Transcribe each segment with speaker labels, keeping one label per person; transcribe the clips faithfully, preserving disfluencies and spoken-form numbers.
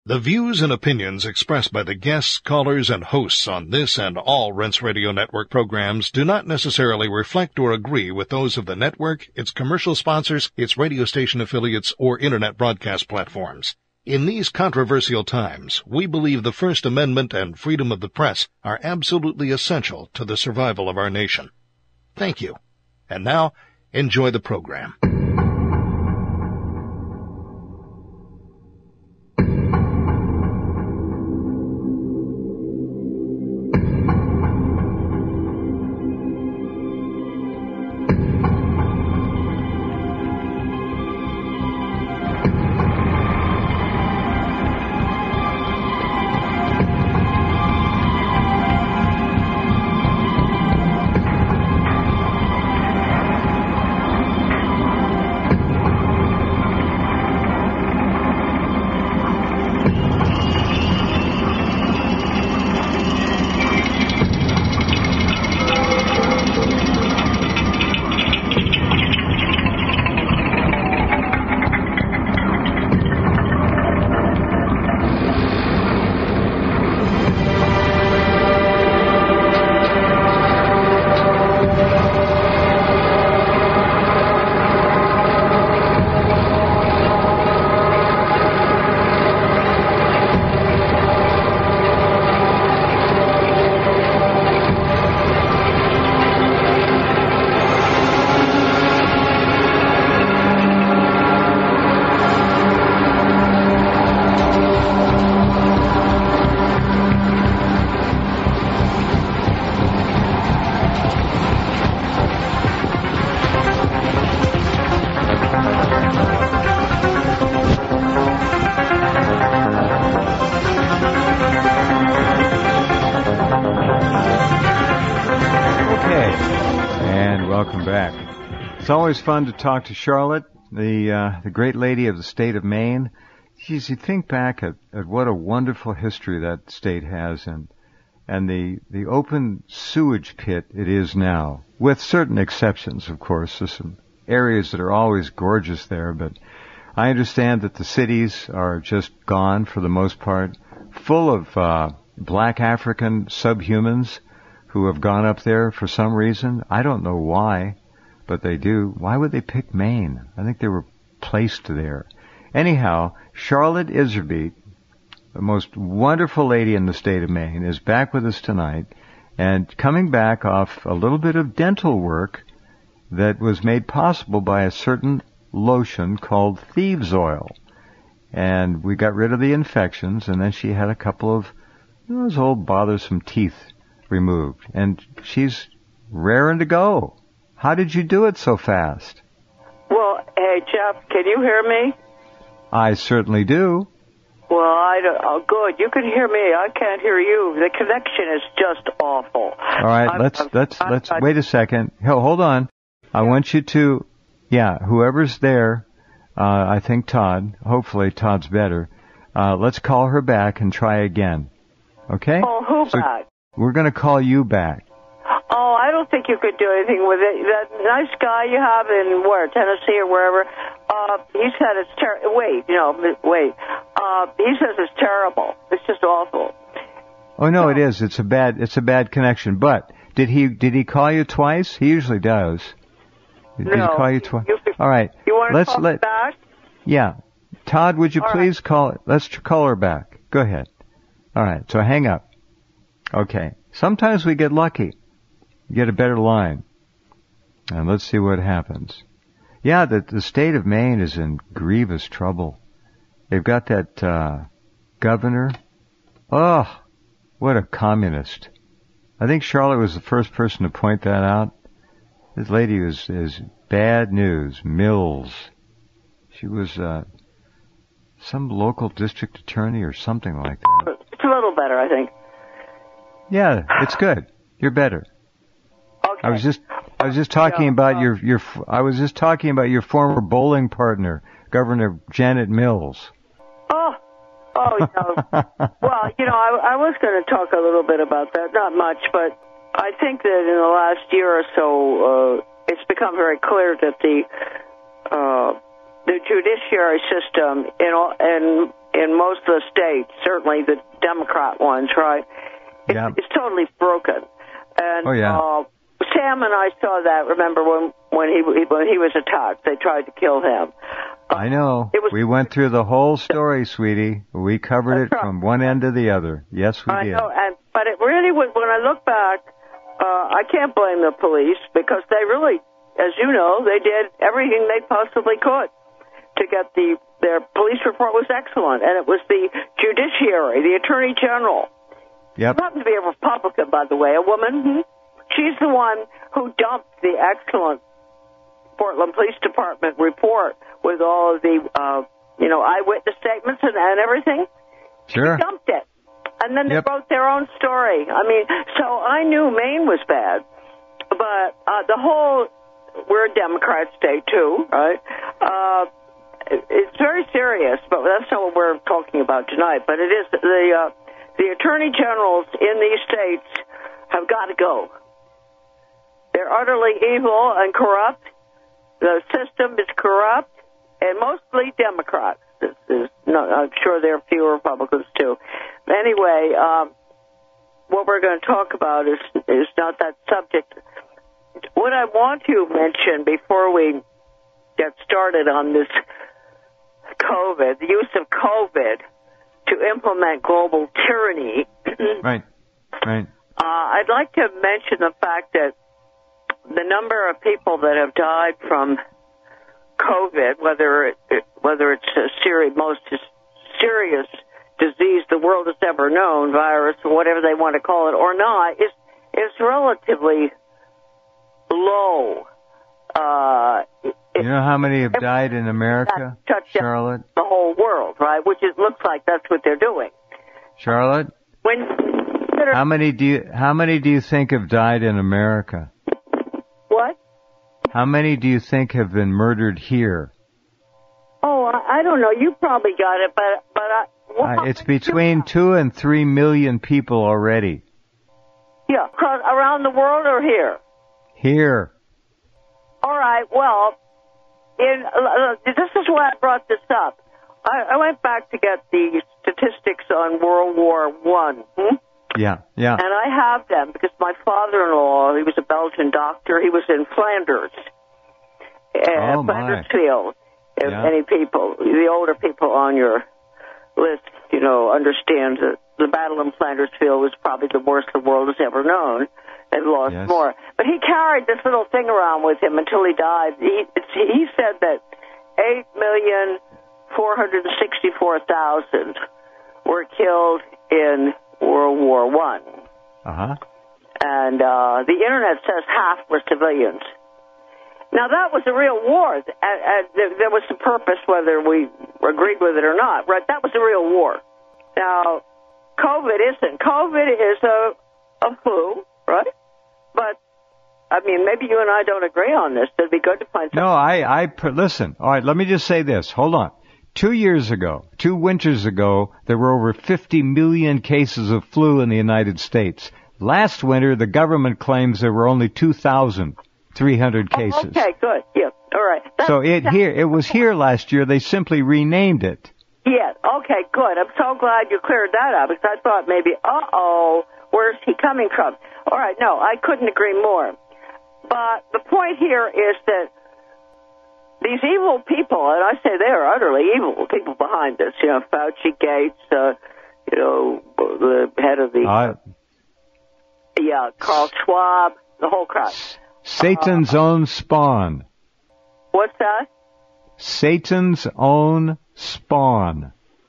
Speaker 1: The views and opinions expressed by the guests, callers, and hosts on this and all Rense Radio Network programs do not necessarily reflect or agree with those of the network, its commercial sponsors, its radio station affiliates, or internet broadcast platforms. In these controversial times, we believe the First Amendment and freedom of the press are absolutely essential to the survival of our nation. Thank you. And now, enjoy the program.
Speaker 2: It's always fun to talk to Charlotte, the uh, the great lady of the state of Maine. Geez, you think back at, at what a wonderful history that state has, and and the the open sewage pit it is now, with certain exceptions, of course. There's some areas that are always gorgeous there, but I understand that the cities are just gone for the most part, full of uh, black African subhumans who have gone up there for some reason. I don't know why. But they do. Why would they pick Maine? I think they were placed there. Anyhow, Charlotte Iserbyt, the most wonderful lady in the state of Maine, is back with us tonight and coming back off a little bit of dental work that was made possible by a certain lotion called thieves' oil. And we got rid of the infections, and then she had a couple of those old bothersome teeth removed. And she's raring to go. How did you do it so fast?
Speaker 3: Well, hey, Jeff, can you hear me?
Speaker 2: I certainly do.
Speaker 3: Well, I don't, oh, good. You can hear me. I can't hear you. The connection is just awful.
Speaker 2: All right, I'm, let's, I'm, let's, I'm, let's, wait a second. Hold on. I want you to, yeah, whoever's there, uh, I think Todd, hopefully Todd's better, uh, let's call her back and try again. Okay?
Speaker 3: Call who
Speaker 2: so
Speaker 3: back?
Speaker 2: We're going to call you back.
Speaker 3: Oh, I don't think you could do anything with it. That nice guy you have in where, Tennessee or wherever, uh, he said it's terrible. Wait, you know, wait. Uh, he says it's terrible. It's just awful.
Speaker 2: Oh no, so, it is. It's a bad. It's a bad connection. But did he did he call you twice? He usually does. Did
Speaker 3: no,
Speaker 2: he call you twice?
Speaker 3: You,
Speaker 2: All right.
Speaker 3: You want to
Speaker 2: let's
Speaker 3: call
Speaker 2: let.
Speaker 3: back?
Speaker 2: Yeah, Todd, would you
Speaker 3: All
Speaker 2: please
Speaker 3: right.
Speaker 2: call? Let's call her back. Go ahead. All right. So hang up. Okay. Sometimes we get lucky. Get a better line. And let's see what happens. Yeah, the, the state of Maine is in grievous trouble. They've got that uh, governor. Oh, what a communist. I think Charlotte was the first person to point that out. This lady is, is bad news. Mills. She was uh, some local district attorney or something like that.
Speaker 3: It's a little better, I think.
Speaker 2: Yeah, it's good. You're better.
Speaker 3: Okay.
Speaker 2: I was just I was just talking
Speaker 3: yeah,
Speaker 2: about
Speaker 3: uh,
Speaker 2: your your I was just talking about your former bowling partner, Governor Janet Mills.
Speaker 3: Oh, oh, you know, well, you know, I, I was going to talk a little bit about that, not much, but I think that in the last year or so, uh, it's become very clear that the uh, the judiciary system in all, in in most of the states, certainly the Democrat ones, right? It's,
Speaker 2: yeah.
Speaker 3: it's totally broken. And
Speaker 2: oh, yeah.
Speaker 3: uh, Sam and I saw that, remember, when, when, he, when he was attacked. They tried to kill him. Uh,
Speaker 2: I know.
Speaker 3: It was,
Speaker 2: we went through the whole story, sweetie. We covered it
Speaker 3: right.
Speaker 2: from one end to the other. Yes, we
Speaker 3: I
Speaker 2: did.
Speaker 3: know, and, but it really was, when I look back, uh, I can't blame the police because they really, as you know, they did everything they possibly could to get the, their police report was excellent, and it was the judiciary, the attorney general.
Speaker 2: Yep.
Speaker 3: Who happens to be a Republican, by the way, a woman. She's the one who dumped the excellent Portland Police Department report with all of the, uh, you know, eyewitness statements and, and everything.
Speaker 2: Sure.
Speaker 3: She dumped it. And then they
Speaker 2: yep.
Speaker 3: wrote their own story. I mean, so I knew Maine was bad, but uh, the whole, we're a Democrat state too, right? Uh, it's very serious, but that's not what we're talking about tonight. But it is the uh, the attorney generals in these states have got to go. They're utterly evil and corrupt. The system is corrupt, and mostly Democrats. This is, no, I'm sure there are few Republicans too. Anyway, um, what we're going to talk about is is not that subject. What I want to mention before we get started on this COVID, the use of COVID to implement global tyranny.
Speaker 2: Right, right.
Speaker 3: Uh, I'd like to mention the fact that the number of people that have died from COVID, whether it, whether it's a serious, most serious disease the world has ever known, virus, or whatever they want to call it, or not, is is relatively low. Uh,
Speaker 2: you know how many have died in America, Charlotte?
Speaker 3: The whole world, right? Which it looks like that's what they're doing.
Speaker 2: Charlotte,
Speaker 3: when
Speaker 2: how many do you how many do you think have died in America?
Speaker 3: What?
Speaker 2: How many do you think have been murdered here?
Speaker 3: Oh, I, I don't know. You probably got it, but but I, well,
Speaker 2: uh, it's between two and three million people already.
Speaker 3: Yeah, around the world or here?
Speaker 2: Here.
Speaker 3: All right. Well, in uh, this is why I brought this up. I, I went back to get the statistics on World War One. Hmm?
Speaker 2: Yeah, yeah.
Speaker 3: And I have them because my father-in-law, he was a Belgian doctor. He was in Flanders, uh,
Speaker 2: oh,
Speaker 3: Flanders
Speaker 2: my.
Speaker 3: Field. If
Speaker 2: yeah.
Speaker 3: any people, the older people on your list, you know, understand that the battle in Flanders Field was probably the worst the world has ever known. They've lost
Speaker 2: yes.
Speaker 3: more. But he carried this little thing around with him until he died. He, he said that eight million four hundred sixty-four thousand were killed in World War One.
Speaker 2: Uh-huh.
Speaker 3: And uh, the Internet says half were civilians. Now, that was a real war, and, and there was a purpose, whether we agreed with it or not, right? That was a real war. Now, COVID isn't. COVID is a, a flu, right? But, I mean, maybe you and I don't agree on this. It'd be good to find something.
Speaker 2: No, I, I, listen, all right, let me just say this. Hold on. Two years ago, two winters ago, there were over fifty million cases of flu in the United States. Last winter, the government claims there were only two thousand three hundred cases.
Speaker 3: Oh, okay, good. Yeah, all right. That's,
Speaker 2: so it here, it was here last year. They simply renamed it.
Speaker 3: Yeah, okay, good. I'm so glad you cleared that up because I thought maybe, uh-oh, where's he coming from? All right, no, I couldn't agree more. But the point here is that these evil people, and I say they're utterly evil people behind this, you know, Fauci, Gates, uh, you know, the head of the,
Speaker 2: uh,
Speaker 3: yeah, Carl Schwab, the whole crowd.
Speaker 2: Satan's uh, own spawn.
Speaker 3: What's that?
Speaker 2: Satan's own spawn.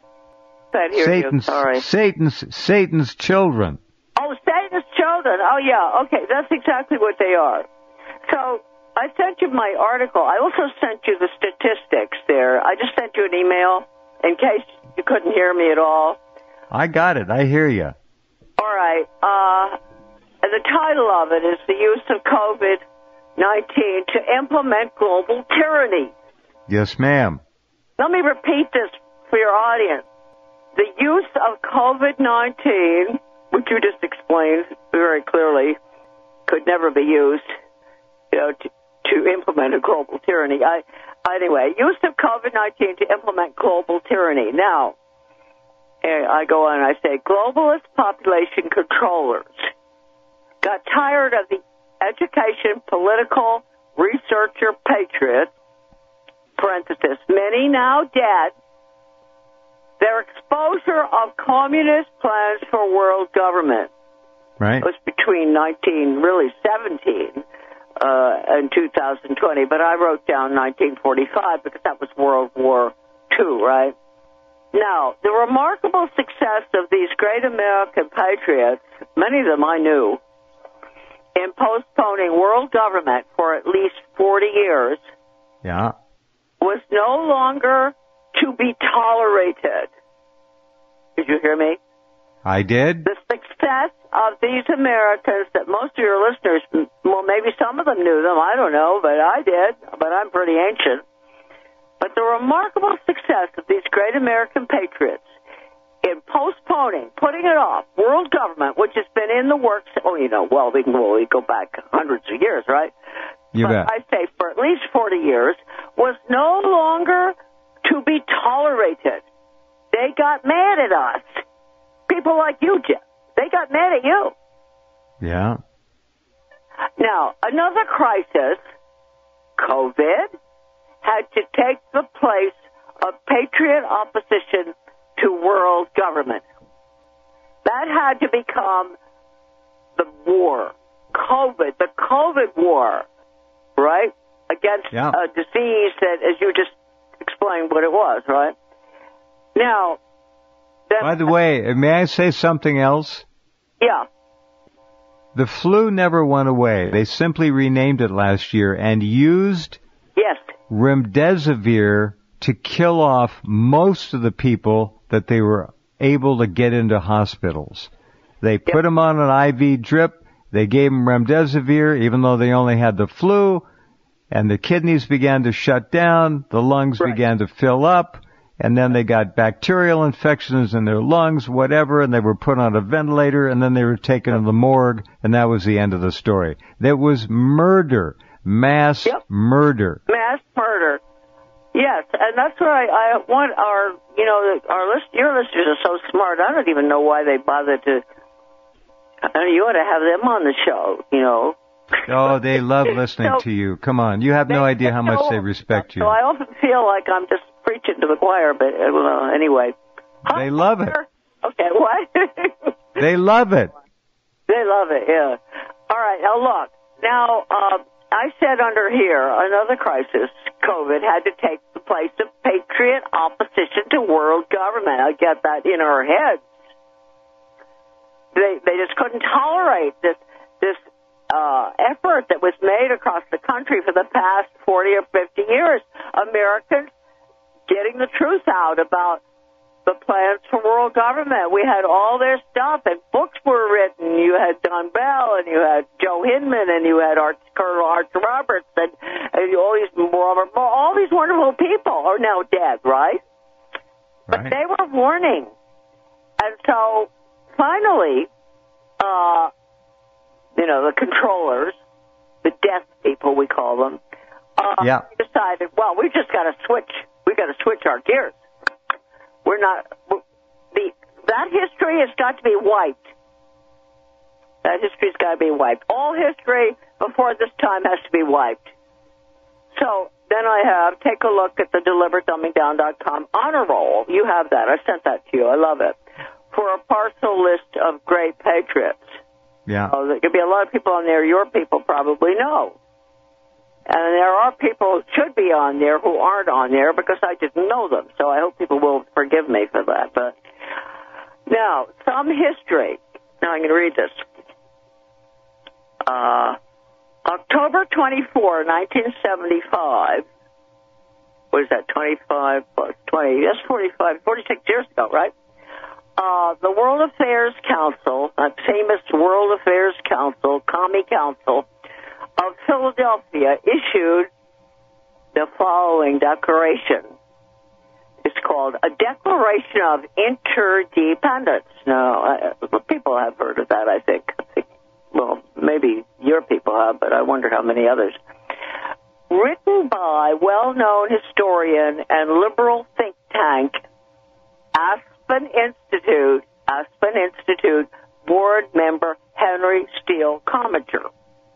Speaker 3: I hear
Speaker 2: Satan's,
Speaker 3: you, sorry.
Speaker 2: Satan's, Satan's children.
Speaker 3: Oh, Satan's children. Oh, yeah, okay, that's exactly what they are. So, I sent you my article. I also sent you the statistics there. I just sent you an email in case you couldn't hear me at all.
Speaker 2: I got it. I hear you.
Speaker 3: All right. Uh, and the title of it is The Use of COVID nineteen to Implement Global Tyranny.
Speaker 2: Yes, ma'am.
Speaker 3: Let me repeat this for your audience. The use of COVID nineteen, which you just explained very clearly, could never be used, you know, to, to implement a global tyranny. I, anyway, use of COVID nineteen to implement global tyranny. Now, I go on and I say, globalist population controllers got tired of the education, political, researcher patriots, parenthesis, many now dead, their exposure of communist plans for world government.
Speaker 2: Right.
Speaker 3: It was between nineteen, really seventeen, uh, and two thousand twenty, but I wrote down nineteen forty-five because that was World War Two, right? Now, the remarkable success of these great American patriots, many of them I knew, in postponing world government for at least forty years,
Speaker 2: yeah,
Speaker 3: was no longer to be tolerated. Did you hear me?
Speaker 2: I did.
Speaker 3: The success of these Americans that most of your listeners, well, maybe some of them knew them, I don't know, but I did, but I'm pretty ancient. But the remarkable success of these great American patriots in postponing, putting it off, world government, which has been in the works, oh, you know, well, we can well, we go back hundreds of years, right?
Speaker 2: You
Speaker 3: but
Speaker 2: bet.
Speaker 3: I say for at least forty years, was no longer to be tolerated. They got mad at us. People like you, Jeff. They got mad at you.
Speaker 2: Yeah.
Speaker 3: Now, another crisis, COVID, had to take the place of patriot opposition to world government. That had to become the war. COVID, the COVID war, right? Against
Speaker 2: yeah.
Speaker 3: a disease that, as you just explained what it was, right? Now, then,
Speaker 2: by the way, may I say something else?
Speaker 3: Yeah.
Speaker 2: The flu never went away. They simply renamed it last year and used
Speaker 3: yes.
Speaker 2: remdesivir to kill off most of the people that they were able to get into hospitals. They
Speaker 3: yep.
Speaker 2: put them on an I V drip. They gave them remdesivir, even though they only had the flu, and the kidneys began to shut down, the lungs
Speaker 3: right.
Speaker 2: began to fill up, and then they got bacterial infections in their lungs, whatever, and they were put on a ventilator, and then they were taken to the morgue, and that was the end of the story. There was murder, mass
Speaker 3: yep.
Speaker 2: murder.
Speaker 3: Mass murder. Yes, and that's why I want our, you know, our list, your listeners are so smart, I don't even know why they bother to, I mean, you ought to have them on the show, you know.
Speaker 2: Oh, they love listening
Speaker 3: so,
Speaker 2: to you. Come on, you have no
Speaker 3: they,
Speaker 2: idea how much
Speaker 3: so,
Speaker 2: they respect you.
Speaker 3: So I often feel like I'm just preaching to the choir, but uh, well, anyway.
Speaker 2: They love it.
Speaker 3: Okay, what?
Speaker 2: They love it.
Speaker 3: They love it, yeah. All right, now look. Now, uh, I said under here, another crisis, COVID, had to take the place of patriot opposition to world government. I get that in our heads. They they just couldn't tolerate this this uh, effort that was made across the country for the past forty or fifty years. Americans getting the truth out about the plans for world government. We had all their stuff, and books were written. You had Don Bell, and you had Joe Hinman, and you had Art, Colonel Arch Roberts, and, and all these all these wonderful people are now dead, right? But
Speaker 2: right.
Speaker 3: they were warning, and so finally, uh, you know, the controllers, the death people, we call them, uh,
Speaker 2: yeah.
Speaker 3: decided, well, we just got to switch. We got to switch our gears. We're not, the, that history has got to be wiped. That history's got to be wiped. All history before this time has to be wiped. So then I have, take a look at the deliver dumbing down dot com honor roll. You have that. I sent that to you. I love it. For a partial list of great patriots.
Speaker 2: Yeah.
Speaker 3: So there could be a lot of people on there your people probably know. And there are people who should be on there who aren't on there because I didn't know them. So I hope people will forgive me for that. But now, some history. Now I'm going to read this. Uh, October twenty-fourth, nineteen seventy-five. What is that, twenty-five plus twenty? That's forty-five, forty-six years ago, right? Uh, the World Affairs Council, that famous World Affairs Council, Commie Council, of Philadelphia issued the following declaration. It's called a Declaration of Interdependence. Now, uh, people have heard of that, I think. I think. Well, maybe your people have, but I wonder how many others. Written by well-known historian and liberal think tank Aspen Institute, Aspen Institute board member Henry Steele commenter.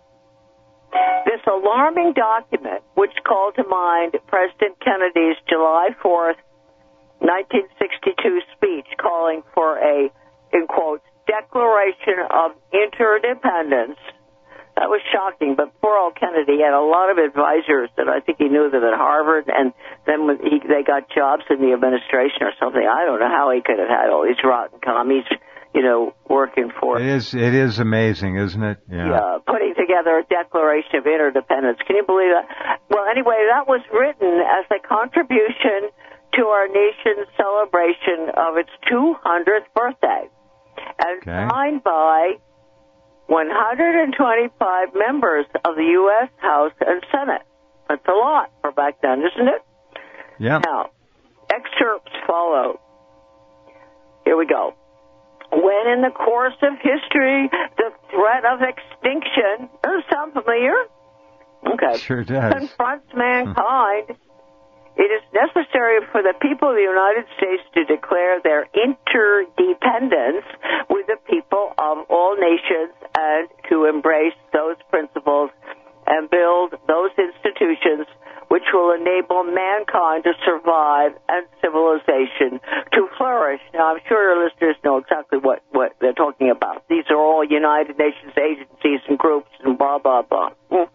Speaker 3: This alarming document, which called to mind President Kennedy's July fourth, nineteen sixty-two speech calling for a, in quotes, Declaration of Interdependence. That was shocking, but poor old Kennedy had a lot of advisors that I think he knew them at Harvard, and then when he, they got jobs in the administration or something. I don't know how he could have had all these rotten commies, you know, working for
Speaker 2: it. It is, it is amazing, isn't it? Yeah.
Speaker 3: Yeah, putting together a Declaration of Interdependence. Can you believe that? Well, anyway, that was written as a contribution to our nation's celebration of its two hundredth birthday, and
Speaker 2: okay.
Speaker 3: signed by one hundred twenty-five members of the U S House and Senate. That's a lot for back then, isn't it?
Speaker 2: Yeah.
Speaker 3: Now, excerpts follow. Here we go. When in the course of history, the threat of extinction, does that sound familiar? Okay.
Speaker 2: Sure does.
Speaker 3: Confronts mankind, it is necessary for the people of the United States to declare their interdependence with the people of all nations and to embrace those principles and build those institutions which will enable mankind to survive and civilization to flourish. Now, I'm sure your listeners know exactly what, what they're talking about. These are all United Nations agencies and groups and blah, blah, blah.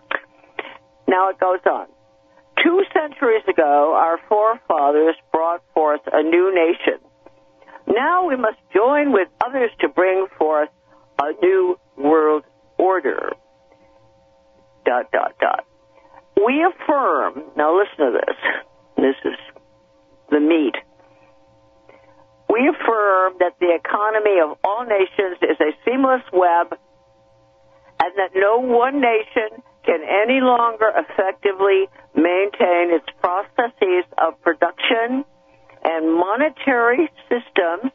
Speaker 3: Now it goes on. Two centuries ago, our forefathers brought forth a new nation. Now we must join with others to bring forth a new world order. Dot, dot, dot. We affirm, now listen to this, this is the meat. We affirm that the economy of all nations is a seamless web and that no one nation can any longer effectively maintain its processes of production and monetary systems,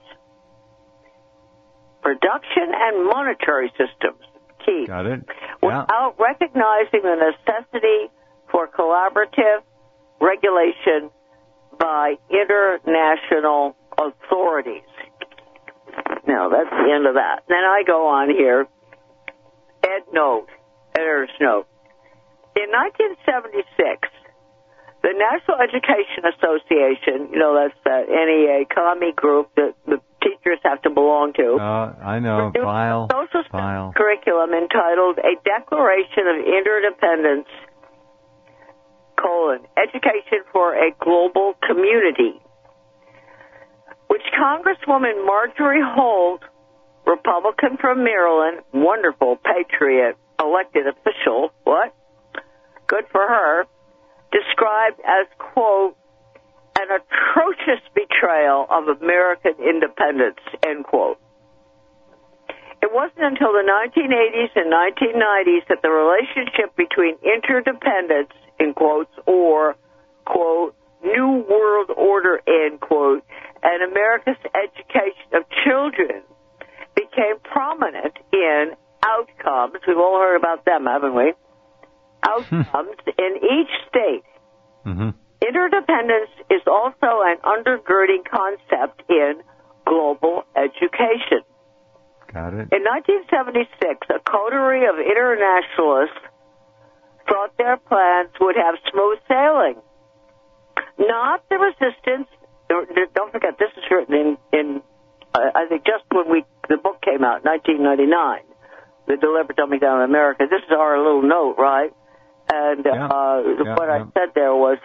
Speaker 3: production and monetary systems, key,
Speaker 2: Got it. Yeah.
Speaker 3: without recognizing the necessity for collaborative regulation by international authorities. Now, that's the end of that. Then I go on here. Ed note, editor's note. In nineteen seventy-six, the National Education Association, you know, that's that N E A commie group that the teachers have to belong to.
Speaker 2: Uh, I know, vile,
Speaker 3: social
Speaker 2: vile.
Speaker 3: curriculum entitled A Declaration of Interdependence, colon, Education for a Global Community, which Congresswoman Marjorie Holt, Republican from Maryland, wonderful patriot, elected official, what? Good for her, described as, quote, an atrocious betrayal of American independence, end quote. It wasn't until the nineteen eighties and nineteen nineties that the relationship between interdependence, in quotes, or, quote, New World Order, end quote, and America's education of children became prominent in outcomes. We've all heard about them, haven't we? Outcomes in each state.
Speaker 2: Mm-hmm.
Speaker 3: Interdependence is also an undergirding concept in global education.
Speaker 2: Got it.
Speaker 3: In nineteen seventy-six, a coterie of internationalists thought their plans would have smooth sailing. Not the resistance. Don't forget, this is written in, in uh, I think, just when we the book came out, nineteen ninety-nine, The Deliberate Dumbing Down of America. This is our little note, right? And uh,
Speaker 2: yeah. Yeah,
Speaker 3: what
Speaker 2: yeah.
Speaker 3: I said there was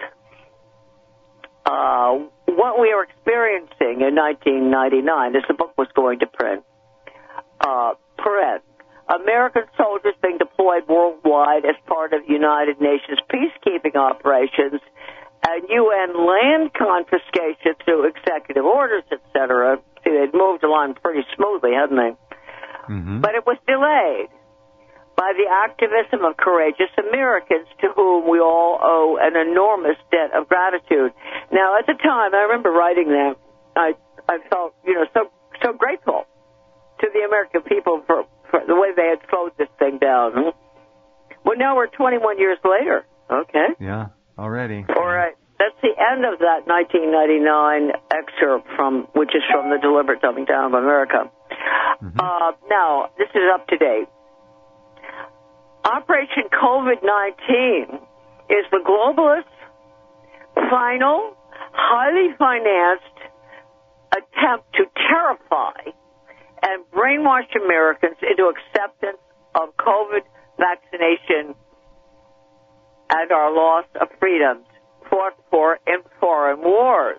Speaker 3: uh, what we were experiencing in nineteen ninety-nine, as the book was going to print, uh, print, American soldiers being deployed worldwide as part of United Nations peacekeeping operations, and U N land confiscation through executive orders, et cetera. See, they'd moved along pretty smoothly, hadn't they?
Speaker 2: Mm-hmm.
Speaker 3: But it was delayed by the activism of courageous Americans to whom we all owe an enormous debt of gratitude. Now, at the time, I remember writing that, I I felt, you know, so so grateful to the American people for, for the way they had slowed this thing down. Well, now we're twenty-one years later. Okay.
Speaker 2: Yeah, already.
Speaker 3: All right. that's the end of that nineteen ninety-nine excerpt from, which is from the Deliberate Dumbing Down of America. Mm-hmm. Uh, now, this is up to date. Operation COVID nineteen is the globalist, final, highly financed attempt to terrify and brainwash Americans into acceptance of COVID vaccination and our loss of freedoms fought for in foreign wars.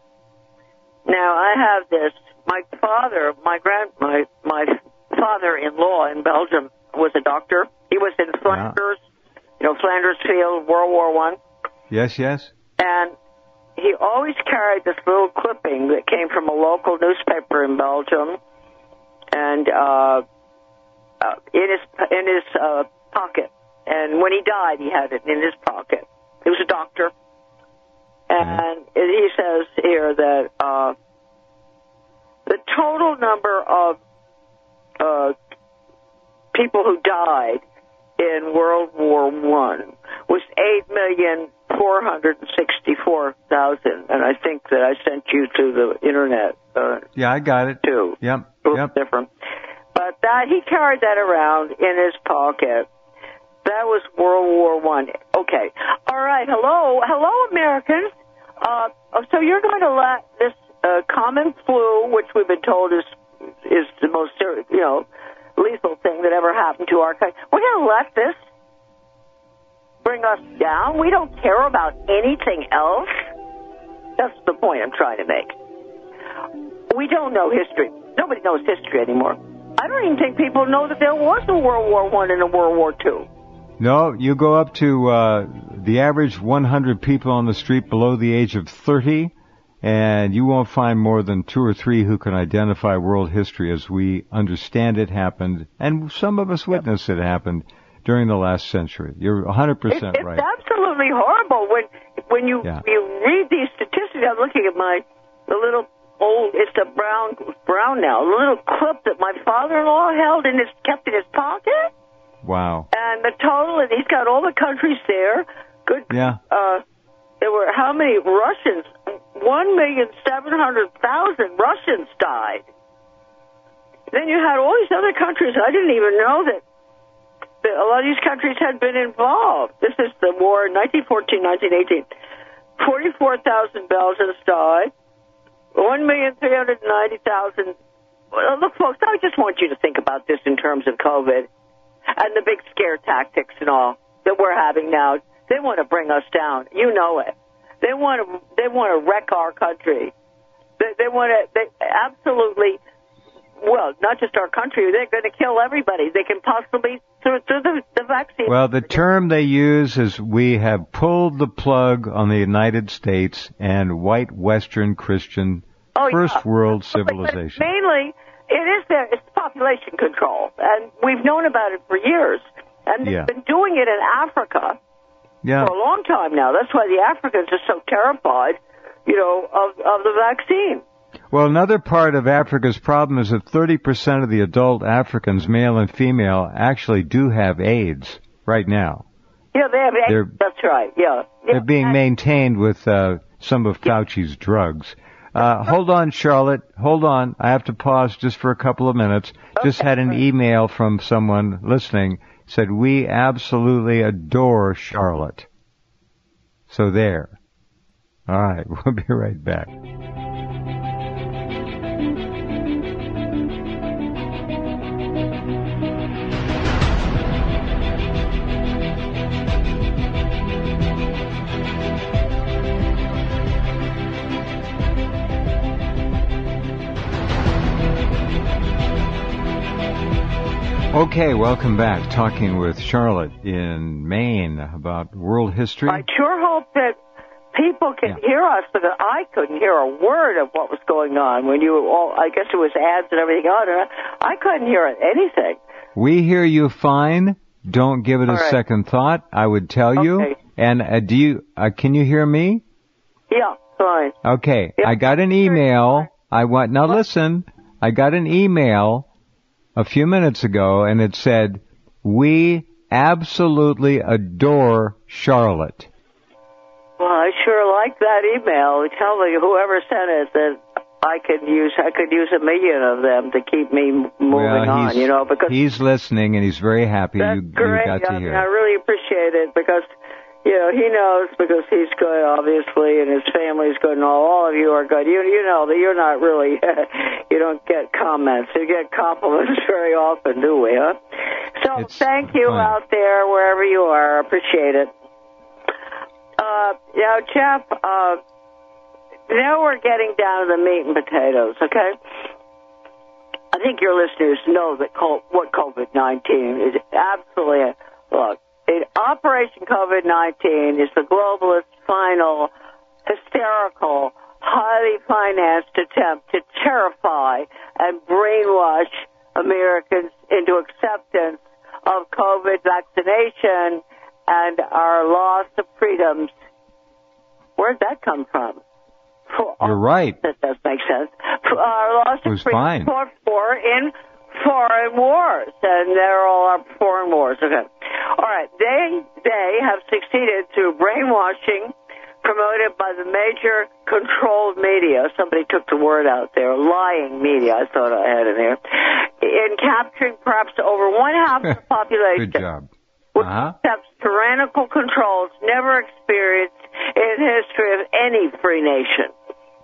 Speaker 3: Now, I have this. My father, my grand, my my father-in-law in Belgium was a doctor. He was in Flanders, yeah. you know, Flanders Field, World War One.
Speaker 2: Yes, yes.
Speaker 3: And he always carried this little clipping that came from a local newspaper in Belgium, and uh, uh, in his in his uh, pocket. And when he died, he had it in his pocket. He was a doctor, and mm-hmm. he says here that uh, the total number of uh, people who died in World War One was eight million four hundred sixty-four thousand, and I think that I sent you to the internet. Uh,
Speaker 2: yeah, I got it
Speaker 3: too.
Speaker 2: Yep, yep.
Speaker 3: Different, but that he carried that around in his pocket. That was World War One. Okay, all right. Hello, hello, Americans. Uh, so you're going to let this uh, common flu, which we've been told is is the most serious, you know, lethal thing that ever happened to our country. We're going to let this bring us down? We don't care about anything else? That's the point I'm trying to make. We don't know history. Nobody knows history anymore. I don't even think people know that there was a World War One and a World War Two.
Speaker 2: No, you go up to uh, the average one hundred people on the street below the age of thirty, and you won't find more than two or three who can identify world history as we understand it happened, and some of us witnessed it happened during the last century. You're one hundred percent
Speaker 3: it's,
Speaker 2: right.
Speaker 3: It's absolutely horrible when when you
Speaker 2: yeah.
Speaker 3: you read these statistics. I'm looking at my the little old, it's a brown brown now, the little clip that my father-in-law held and is kept in his pocket.
Speaker 2: Wow.
Speaker 3: And the total, and he's got all the countries there. Good.
Speaker 2: Yeah.
Speaker 3: Uh, there were how many Russians? One million seven hundred thousand Russians died. Then you had all these other countries. I didn't even know that, that a lot of these countries had been involved. This is the war in nineteen fourteen, nineteen eighteen. forty-four thousand Belgians died. one million three hundred ninety thousand. Well, look, folks, I just want you to think about this in terms of COVID and the big scare tactics and all that we're having now. They want to bring us down. You know it. They want to. They want to wreck our country. They, they want to. They absolutely. Well, not just our country. They're going to kill everybody they can possibly through, through the, the vaccine.
Speaker 2: Well, the term they use is we have pulled the plug on the United States and white Western Christian
Speaker 3: oh,
Speaker 2: first
Speaker 3: yeah.
Speaker 2: world civilization.
Speaker 3: But mainly, it is their it's population control, and we've known about it for years. And they've
Speaker 2: yeah.
Speaker 3: been doing it in Africa
Speaker 2: yeah.
Speaker 3: for a long time now. That's why the Africans are so terrified, you know, of, of the vaccine.
Speaker 2: Well, another part of Africa's problem is that thirty percent of the adult Africans, male and female, actually do have AIDS right now.
Speaker 3: Yeah, they have AIDS.
Speaker 2: They're,
Speaker 3: That's right, yeah. yeah.
Speaker 2: They're being maintained with uh, some of Fauci's drugs. Uh, hold on, Charlotte. Hold on. I have to pause just for a couple of minutes. Okay. Just had an email from someone listening. Said, we absolutely adore Charlotte. So there. All right. We'll be right back. Okay, welcome back. Talking with Charlotte in Maine about world history.
Speaker 3: I sure hope that people can
Speaker 2: yeah.
Speaker 3: hear us, because I couldn't hear a word of what was going on when you were all, I guess it was ads and everything on it. I couldn't hear anything.
Speaker 2: We hear you fine. Don't give it
Speaker 3: all
Speaker 2: a
Speaker 3: right.
Speaker 2: second thought. I would tell
Speaker 3: okay.
Speaker 2: you. And uh, do you? Uh, can you hear me?
Speaker 3: Yeah, fine.
Speaker 2: Okay,
Speaker 3: yeah.
Speaker 2: I got an email. I want now. Listen, I got an email a few minutes ago, and it said, we absolutely adore Charlotte.
Speaker 3: Well, I sure like that email. Tell me, whoever sent it, that I could use I could use a million of them to keep me moving
Speaker 2: well,
Speaker 3: on, you know, because
Speaker 2: he's listening and he's very happy
Speaker 3: that's
Speaker 2: you,
Speaker 3: great.
Speaker 2: you got to
Speaker 3: I,
Speaker 2: hear
Speaker 3: mean, I
Speaker 2: it.
Speaker 3: really appreciate it because, you know, he knows because he's good, obviously, and his family's good, and all, all of you are good. You you know that you're not really, you don't get comments. You get compliments very often, do we, huh? So
Speaker 2: It's
Speaker 3: thank you
Speaker 2: fun.
Speaker 3: out there, wherever you are. I appreciate it. Uh, now, Jeff, uh, now we're getting down to the meat and potatoes, okay? I think your listeners know that co- what COVID nineteen is absolutely, look, it, Operation COVID nineteen is the globalist, final, hysterical, highly financed attempt to terrify and brainwash Americans into acceptance of COVID vaccination and our loss of freedoms. Where'd that come from? For
Speaker 2: You're right.
Speaker 3: That does make sense. For our loss
Speaker 2: It
Speaker 3: of
Speaker 2: was
Speaker 3: freedom
Speaker 2: fine.
Speaker 3: for, for in foreign wars, and they're all our foreign wars. Okay. All right. They they have succeeded through brainwashing promoted by the major controlled media. Somebody took the word out there. Lying media, I thought I had in there. In capturing perhaps over one half of the population.
Speaker 2: Good job.
Speaker 3: Which
Speaker 2: Uh-huh.
Speaker 3: accepts tyrannical controls never experienced in the history of any free nation.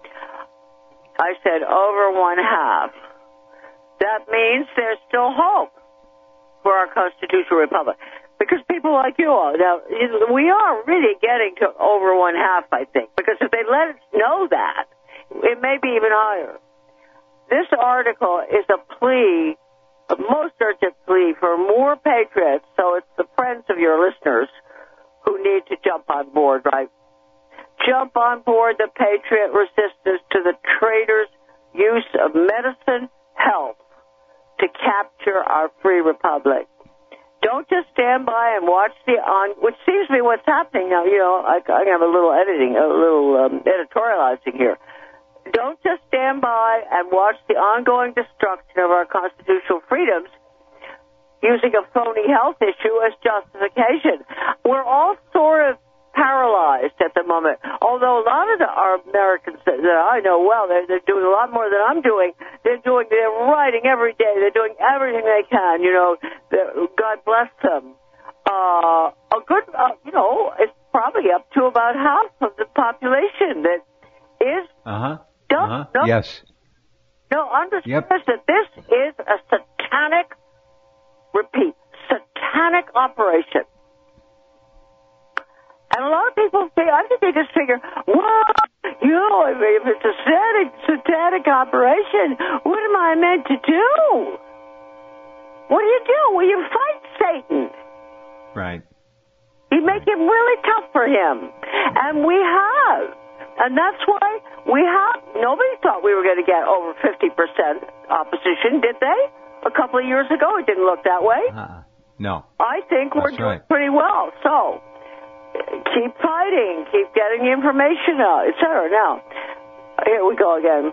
Speaker 3: I said over one half. That means there's still hope for our constitutional republic. Because people like you all, now, we are really getting to over one half, I think. Because if they let us know that, it may be even higher. This article is a plea, a most urgent plea for more patriots, so it's the friends of your listeners who need to jump on board, right? Jump on board the patriot resistance to the traitors' use of medicine, health, to capture our free republic. Don't just stand by and watch the on, which seems to be what's happening now. You know, I, I have a little editing, a little um, editorializing here. Don't just stand by and watch the ongoing destruction of our constitutional freedoms using a phony health issue as justification. We're all sort of paralyzed at the moment. Although a lot of the, our Americans that I know well, they're, they're doing a lot more than I'm doing. They're doing, they're writing every day. They're doing everything they can. You know, God bless them. Uh, a good, uh, you know, it's probably up to about half of the population that is.
Speaker 2: Uh huh.
Speaker 3: Don't,
Speaker 2: Uh-huh.
Speaker 3: no,
Speaker 2: Yes.
Speaker 3: no, understand
Speaker 2: Yep.
Speaker 3: that this is a satanic, repeat, satanic operation. And a lot of people say, I think they just figure, well, you know, if it's a satanic, satanic operation, what am I meant to do? What do you do? Well, you fight Satan.
Speaker 2: Right.
Speaker 3: You make it really tough for him. And we have. And that's why we have, nobody thought we were going to get over fifty percent opposition, did they? A couple of years ago, it didn't look that way.
Speaker 2: Uh-uh. No.
Speaker 3: I think we're
Speaker 2: That's
Speaker 3: doing
Speaker 2: right.
Speaker 3: pretty well. So, keep fighting, keep getting the information out, et cetera. Now, here we go again.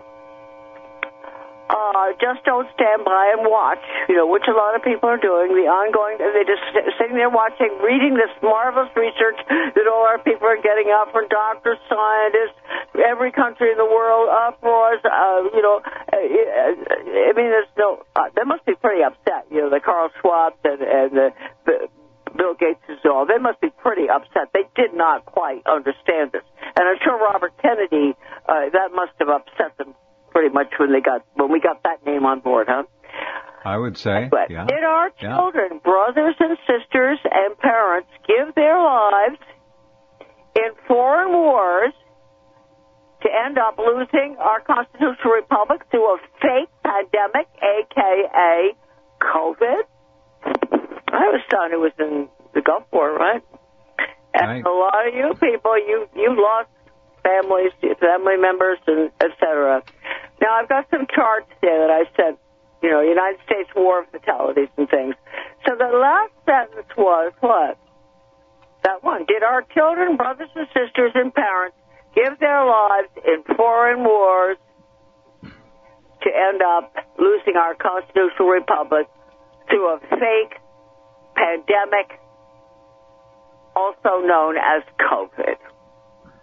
Speaker 3: Uh, just don't stand by and watch, you know, which a lot of people are doing, the ongoing, they're just sitting there watching, reading this marvelous research that all our people are getting out from doctors, scientists, every country in the world, uproars, uh, you know, I mean, there's no, uh, they must be pretty upset, you know, the Carl Schwab and, and the, the Bill Gates and all, they must be pretty upset. They did not quite understand this. And I'm sure Robert Kennedy, uh, that must have upset them pretty much when they got when we got that name on board, huh?
Speaker 2: I would say.
Speaker 3: But
Speaker 2: yeah.
Speaker 3: did our
Speaker 2: Yeah.
Speaker 3: children, brothers and sisters and parents give their lives in foreign wars to end up losing our constitutional republic through a fake pandemic, a k a. COVID? I was thought it was in the Gulf War, right? And
Speaker 2: Right.
Speaker 3: a lot of you people, you you lost families, family members, and et cetera. Now, I've got some charts there that I sent, you know, United States war fatalities and things. So the last sentence was what? That one. Did our children, brothers and sisters, and parents give their lives in foreign wars to end up losing our constitutional republic through a fake pandemic, also known as COVID?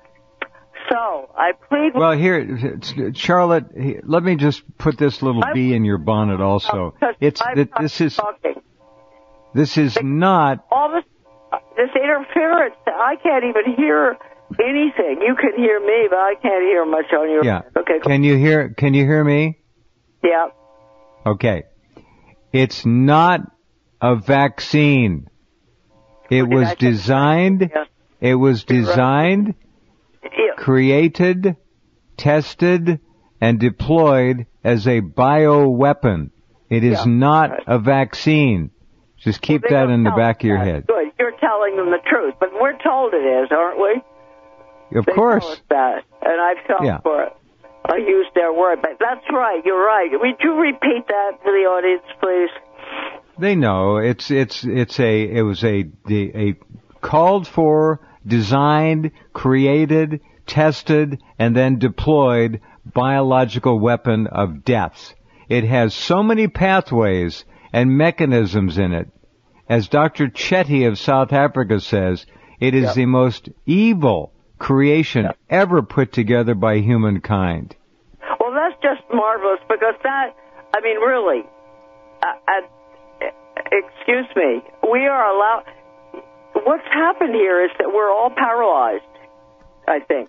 Speaker 3: So I plead with...
Speaker 2: Well, here, Charlotte, let me just put this little bee in your bonnet also. It's that this is
Speaker 3: talking.
Speaker 2: this is not...
Speaker 3: All this, this interference, I can't even hear anything. You can hear me, but I can't hear much on your...
Speaker 2: Yeah.
Speaker 3: Okay, cool.
Speaker 2: Can you hear, can you hear me?
Speaker 3: Yeah.
Speaker 2: Okay. It's not a vaccine. It
Speaker 3: Did
Speaker 2: was
Speaker 3: I say-
Speaker 2: designed,
Speaker 3: Yeah.
Speaker 2: it was designed,
Speaker 3: Yeah.
Speaker 2: created, tested, and deployed as a bioweapon. It is
Speaker 3: Yeah,
Speaker 2: not
Speaker 3: right.
Speaker 2: a vaccine. Just keep
Speaker 3: Well, they
Speaker 2: that
Speaker 3: don't
Speaker 2: in the
Speaker 3: tell
Speaker 2: back
Speaker 3: us
Speaker 2: of your
Speaker 3: that.
Speaker 2: head.
Speaker 3: Good. You're telling them the truth, but we're told it is, aren't we?
Speaker 2: Of
Speaker 3: They
Speaker 2: course.
Speaker 3: tell us that, and I fell
Speaker 2: Yeah.
Speaker 3: for it. I used their word, but that's right. You're right. Would you repeat that for the audience, please?
Speaker 2: They know it's it's it's a it was a a called for, designed, created, tested, and then deployed biological weapon of death. It has so many pathways and mechanisms in it. As Doctor Chetty of South Africa says, it is
Speaker 3: Yep.
Speaker 2: the most evil creation
Speaker 3: Yep.
Speaker 2: ever put together by humankind.
Speaker 3: Well, that's just marvelous because that, I mean, really, uh, uh, excuse me, we are allowed, what's happened here is that we're all paralyzed, I think.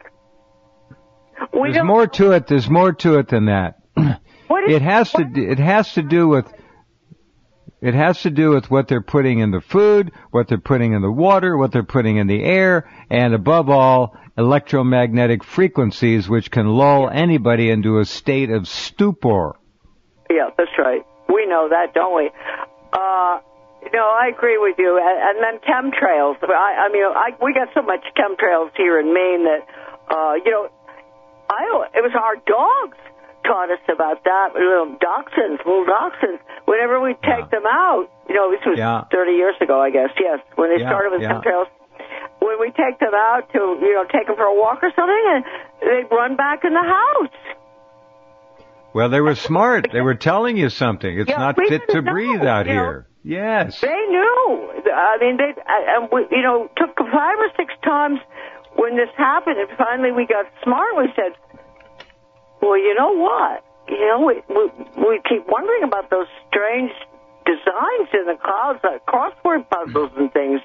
Speaker 3: We
Speaker 2: There's
Speaker 3: don't-
Speaker 2: more to it. There's more to it than that.
Speaker 3: What is,
Speaker 2: It has to.
Speaker 3: what-
Speaker 2: do- It has to do with. It has to do with what they're putting in the food, what they're putting in the water, what they're putting in the air, and above all, electromagnetic frequencies, which can lull anybody into a state of stupor.
Speaker 3: Yeah, that's right. We know that, don't we? Uh, no, I agree with you. And, and then chemtrails. I, I mean, I, we got so much chemtrails here in Maine that, uh, you know, I don't, it was our dogs taught us about that. Little dachshunds, little dachshunds. Whenever we take
Speaker 2: Yeah.
Speaker 3: them out, you know, this was
Speaker 2: Yeah.
Speaker 3: thirty years ago, I guess. Yes, when they
Speaker 2: Yeah,
Speaker 3: started with
Speaker 2: yeah.
Speaker 3: chemtrails. When we take them out to, you know, take them for a walk or something, and they'd run back in the house.
Speaker 2: Well, they were smart. They were telling you something. It's
Speaker 3: Yeah,
Speaker 2: not
Speaker 3: we
Speaker 2: fit to
Speaker 3: didn't
Speaker 2: breathe
Speaker 3: know,
Speaker 2: out
Speaker 3: you know.
Speaker 2: here. Yes.
Speaker 3: They knew. I mean, they and we, you know, took five or six times when this happened, and finally we got smart. We said, "Well, you know what? You know, we we, we keep wondering about those strange designs in the clouds, like crossword puzzles and things.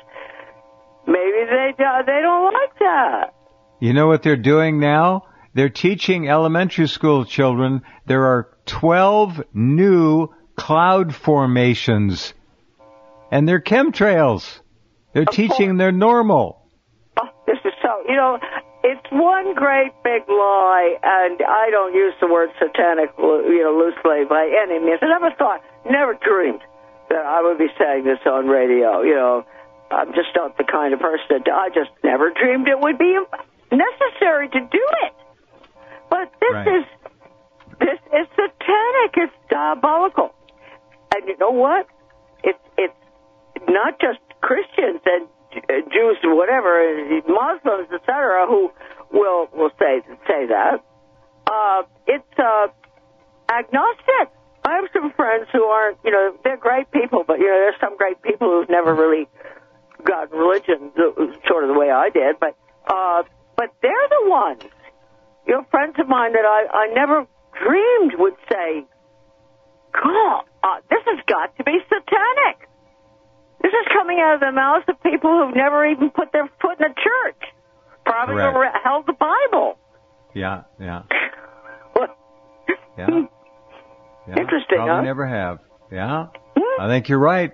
Speaker 3: Maybe they uh, they don't like that."
Speaker 2: You know what they're doing now? They're teaching elementary school children there are twelve new cloud formations. And they're chemtrails. They're
Speaker 3: Of
Speaker 2: teaching
Speaker 3: course.
Speaker 2: they're normal.
Speaker 3: Oh, this is so, you know, it's one great big lie, and I don't use the word satanic, you know, loosely by any means. I never thought, never dreamed that I would be saying this on radio. You know, I'm just not the kind of person that, I just never dreamed it would be necessary to do it. But this
Speaker 2: Right.
Speaker 3: is, this is satanic. It's diabolical. And you know what? It's, it's not just Christians and uh, Jews or whatever, Muslims, et cetera, who will will say say that. Uh, it's uh, agnostic. I have some friends who aren't, you know, they're great people, but you know, there's some great people who've never really got religion sort of the way I did. But uh, but they're the ones, you know, friends of mine that I I never dreamed would say, God, uh, this has got to be satanic. This is coming out of the mouths of people who've never even put their foot in a church, probably
Speaker 2: Correct.
Speaker 3: never held the Bible.
Speaker 2: Yeah, yeah, yeah.
Speaker 3: Hmm.
Speaker 2: yeah.
Speaker 3: Interesting,
Speaker 2: Probably
Speaker 3: huh?
Speaker 2: never have. Yeah.
Speaker 3: Hmm.
Speaker 2: I think you're right.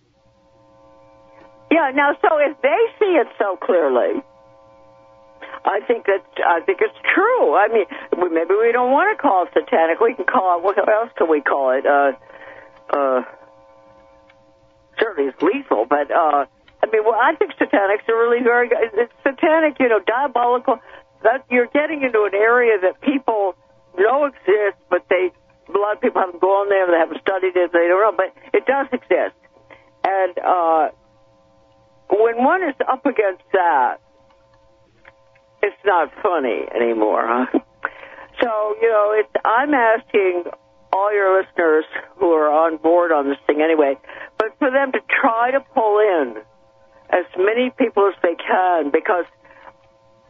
Speaker 3: Yeah. Now, so if they see it so clearly, I think that I think it's true. I mean, we- maybe we don't want to call it satanic. We can call it, what else can we call it? Uh, uh, certainly it's lethal, but uh, I mean, well, I think satanics are really very good. It's satanic, you know, diabolical. That you're getting into an area that people know exists, but they a lot of people haven't gone there, they haven't studied it, they don't know, but it does exist. And uh, when one is up against that, it's not funny anymore, huh? So, you know, it's, I'm asking all your listeners who are on board on this thing anyway, but for them to try to pull in as many people as they can, because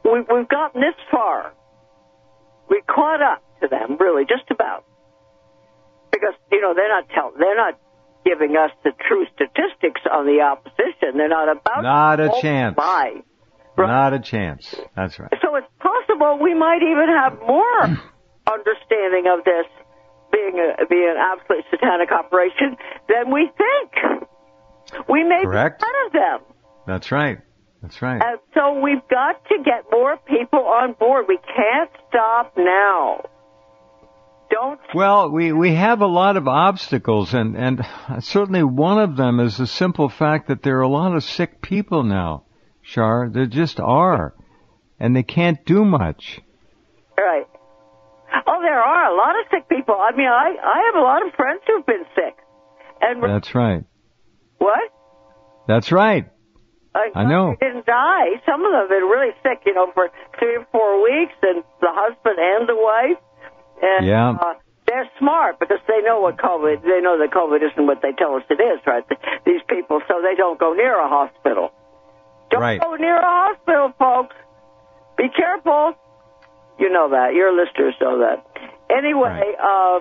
Speaker 3: we, we've gotten this far. We caught up to them, really, just about. Because, you know, they're not tell, they're not giving us the true statistics on the opposition. They're not about
Speaker 2: Not a
Speaker 3: to
Speaker 2: chance.
Speaker 3: Lie.
Speaker 2: Not a chance. That's right.
Speaker 3: So it's possible we might even have more understanding of this being a, being an absolute satanic operation than we think. We may
Speaker 2: Correct.
Speaker 3: be ahead of them.
Speaker 2: That's right. That's right.
Speaker 3: And so we've got to get more people on board. We can't stop now. Don't.
Speaker 2: Well, we, we have a lot of obstacles, and, and certainly one of them is the simple fact that there are a lot of sick people now, Char. There just are. And they can't do much.
Speaker 3: Right. Oh, there are a lot of sick people. I mean, I, I have a lot of friends who've been sick. And
Speaker 2: That's right.
Speaker 3: what?
Speaker 2: That's right.
Speaker 3: I,
Speaker 2: I know.
Speaker 3: They didn't die. Some of them have been really sick, you know, for three or four weeks, and the husband and the wife. And
Speaker 2: Yeah.
Speaker 3: uh, they're smart because they know what COVID, they know that COVID isn't what they tell us it is, right? These people, so they don't go near a hospital. Don't
Speaker 2: Right.
Speaker 3: go near a hospital, folks. Be careful. You know that. Your listeners know that. Anyway,
Speaker 2: Right.
Speaker 3: uh,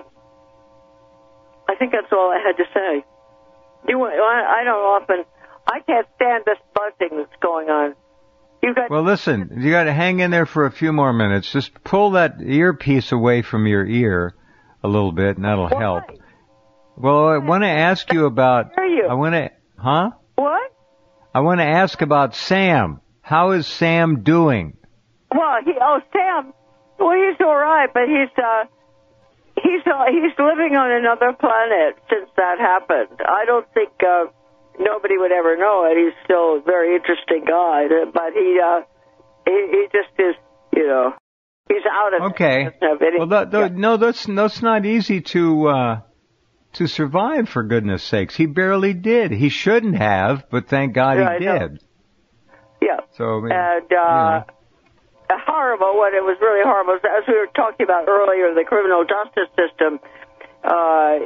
Speaker 3: I think that's all I had to say. You, I, I don't often, I can't stand this buzzing that's going on. You got.
Speaker 2: Well, listen, you got to hang in there for a few more minutes. Just pull that earpiece away from your ear a little bit, and that'll
Speaker 3: Why?
Speaker 2: help. Well, I want to ask you about.
Speaker 3: Hear you.
Speaker 2: I want to, huh?
Speaker 3: What?
Speaker 2: I want to ask about Sam. How is Sam doing?
Speaker 3: Well, he, oh, Sam, well, he's all right, but he's, uh, he's, uh, he's living on another planet since that happened. I don't think, uh, nobody would ever know it. He's still a very interesting guy, but he, uh, he, he just is, you know, he's out of
Speaker 2: Okay.
Speaker 3: it. He doesn't have any-
Speaker 2: Well, that, that,
Speaker 3: yeah.
Speaker 2: no, that's that's not easy to uh, to survive. For goodness sakes, he barely did. He shouldn't have, but thank God
Speaker 3: Yeah, I
Speaker 2: he
Speaker 3: know.
Speaker 2: did.
Speaker 3: Yeah.
Speaker 2: So, I mean,
Speaker 3: And,
Speaker 2: you
Speaker 3: uh,
Speaker 2: know.
Speaker 3: horrible, what it was really horrible, as we were talking about earlier, the criminal justice system, uh,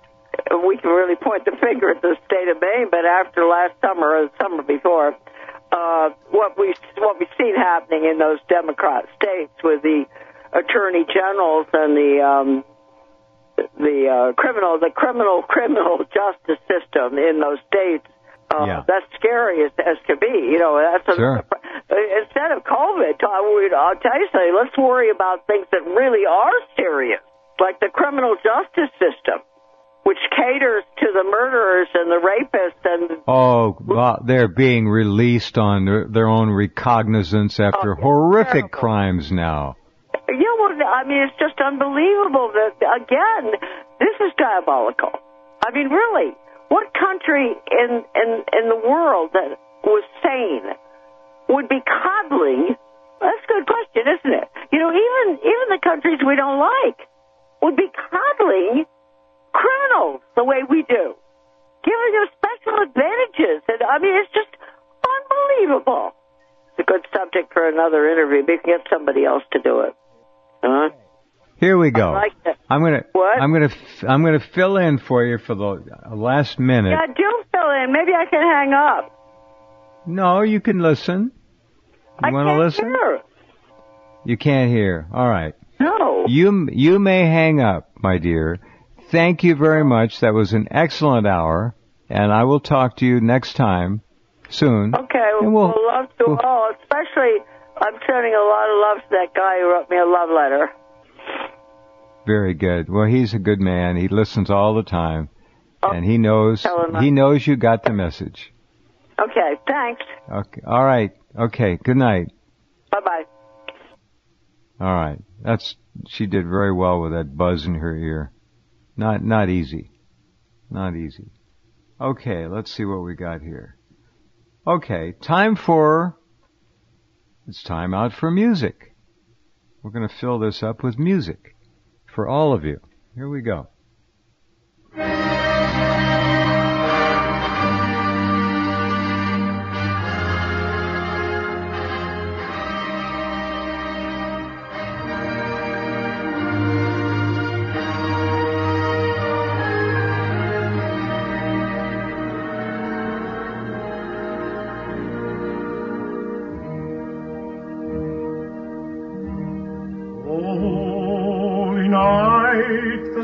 Speaker 3: we can really point the finger at the state of Maine, but after last summer or the summer before, uh, what we what we've seen happening in those Democrat states with the attorney generals and the um, the uh, criminal the criminal criminal justice system in those states. Uh,
Speaker 2: Yeah.
Speaker 3: That's scary as, as can be. You know, that's a,
Speaker 2: Sure.
Speaker 3: instead of COVID. I'll tell you something. Let's worry about things that really are serious, like the criminal justice system, which caters to the murderers and the rapists and.
Speaker 2: Oh, well, they're being released on their, their own recognizance after
Speaker 3: Oh, it's
Speaker 2: horrific
Speaker 3: terrible.
Speaker 2: crimes now.
Speaker 3: Yeah, well, I mean, it's just unbelievable that, again, this is diabolical. I mean, really, what country in, in, in the world that was sane would be coddling? That's a good question, isn't it? You know, even, even the countries we don't like would be coddling criminals the way we do, giving them special advantages. And, I mean, it's just unbelievable. It's a good subject for another interview. We can get somebody else to do it. Huh?
Speaker 2: Here we go.
Speaker 3: I like that.
Speaker 2: I'm gonna.
Speaker 3: What?
Speaker 2: I'm gonna. f- I'm gonna fill in for you for the last minute.
Speaker 3: Yeah, do fill in. Maybe I can hang up.
Speaker 2: No, you can listen. You
Speaker 3: I
Speaker 2: want to
Speaker 3: can't
Speaker 2: listen?
Speaker 3: hear.
Speaker 2: You can't hear. All right.
Speaker 3: No.
Speaker 2: You you may hang up, my dear. Thank you very much. That was an excellent hour, and I will talk to you next time soon.
Speaker 3: Okay,
Speaker 2: And
Speaker 3: well,
Speaker 2: we'll-
Speaker 3: love to
Speaker 2: we'll-
Speaker 3: all. Especially, I'm sending a lot of love to that guy who wrote me a love letter.
Speaker 2: Very good. Well, he's a good man. He listens all the time,
Speaker 3: Oh,
Speaker 2: and he knows
Speaker 3: tell him I-
Speaker 2: he knows you got the message.
Speaker 3: Okay, thanks.
Speaker 2: Okay. All right. Okay. Good night.
Speaker 3: Bye-bye.
Speaker 2: All right. That's she did very well with that buzz in her ear. Not not easy. Not easy. Okay, let's see what we got here. Okay, time for it's time out for music. We're going to fill this up with music for all of you. Here we go.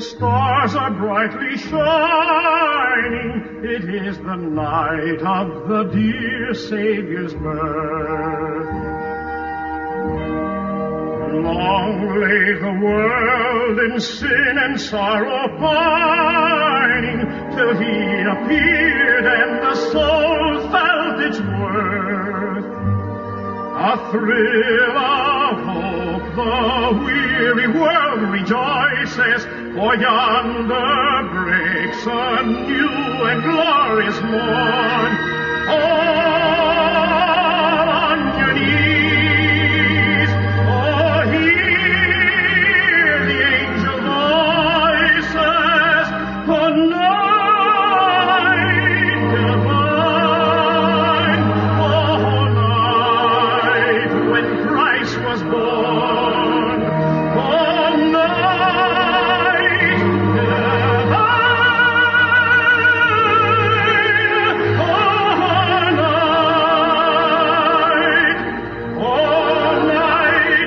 Speaker 4: stars are brightly shining. It is the night of the dear Savior's birth. Long lay the world in sin and sorrow pining, till he appeared and the soul felt its worth. A thrill of hope, the weary world rejoices, for yonder breaks a new and glorious morn. All on your knees, oh, hear the angel voices, the night divine, oh, night when Christ was born, oh, night divine, oh, night, oh, night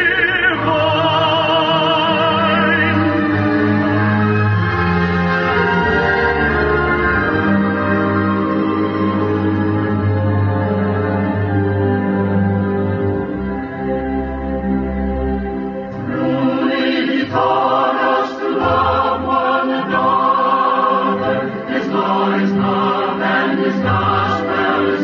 Speaker 4: divine. He taught us to love one another. His law is love and his gospel is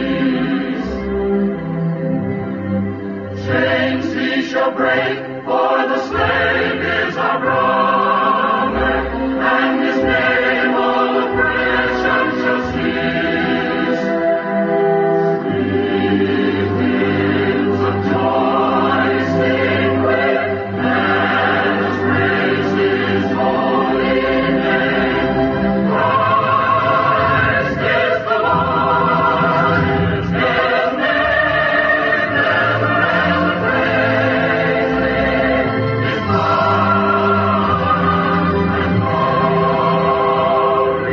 Speaker 4: peace. Chains he shall break, for the slave is our brother, and his name all oppression shall cease. Sweet hymns of joy sing with, let us praise his holy name. Christ is the Lord, his name never ever praise him. His love and glory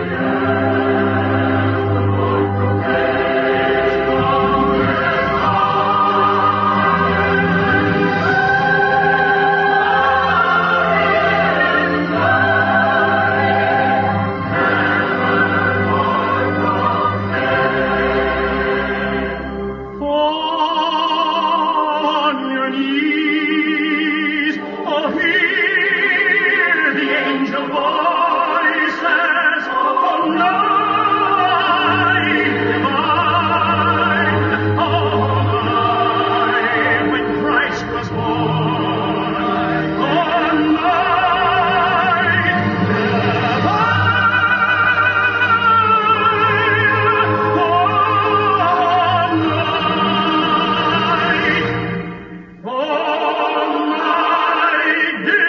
Speaker 4: ever proclaim on earth on your knees, oh, hear the angel voices, oh, night divine, oh, night when Christ was born, oh, night divine, oh, night, oh,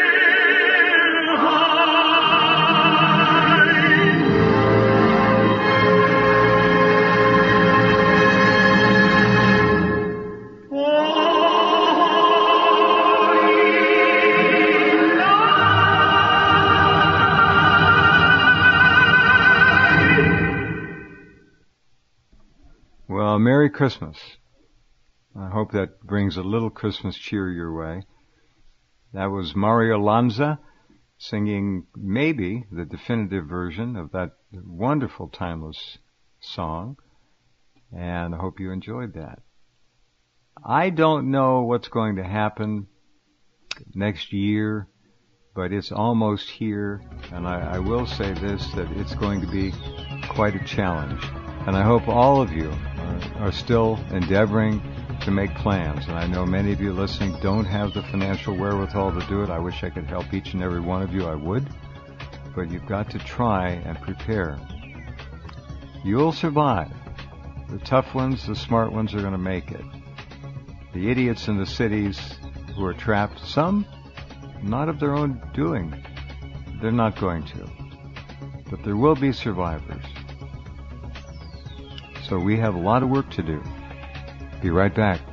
Speaker 2: Well, Merry Christmas. I hope that brings a little Christmas cheer your way. That was Mario Lanza singing maybe the definitive version of that wonderful, timeless song. And I hope you enjoyed that. I don't know what's going to happen next year, but it's almost here. And I, I will say this, that it's going to be quite a challenge. And I hope all of you are, are still endeavoring to make plans. And I know many of you listening don't have the financial wherewithal to do it. I wish I could help each and every one of you. I would. But you've got to try and prepare. You'll survive. The tough ones, the smart ones are going to make it. The idiots in the cities who are trapped, some not of their own doing, they're not going to. But there will be survivors. So we have a lot of work to do. Be right back.